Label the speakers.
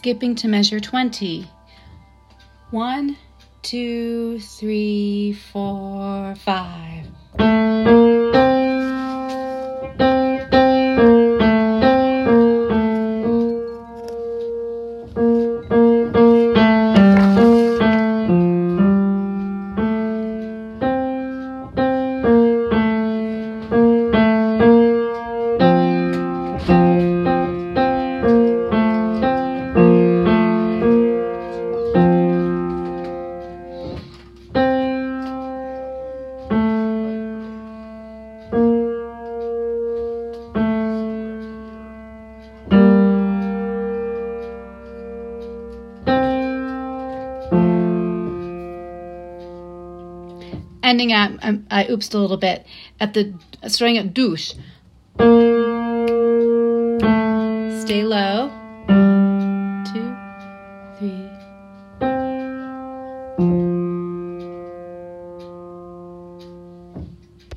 Speaker 1: skipping to measure 20. 1, 2, 3, 4, 5. Ending at, I oopsed a little bit, starting at douche. Stay low.